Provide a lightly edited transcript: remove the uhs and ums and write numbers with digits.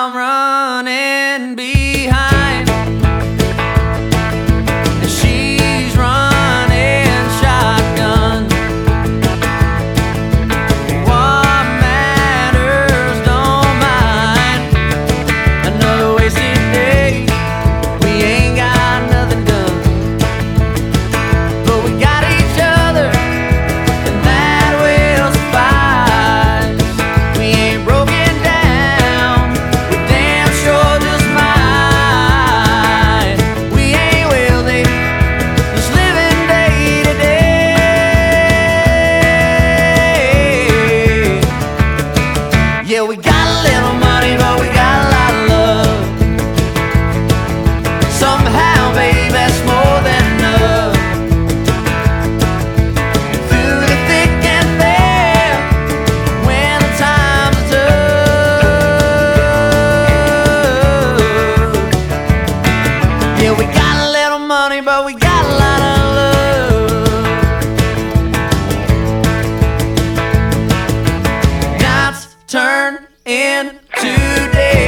I'm running behind, and she's running shotgun. What matters, don't mind another wasted day. We ain't got nothing done, but we got each other, and that will suffice. We ain't broken down, we're damn sure just fine. We ain't wealthy, just living day to day. Yeah, we got a little money, but we got a lot of love. Somehow, babe, that's more than enough. Through the thick and thin, when the times are tough. Yeah, we got a little money, but we got a lot of love. Nights turn into days.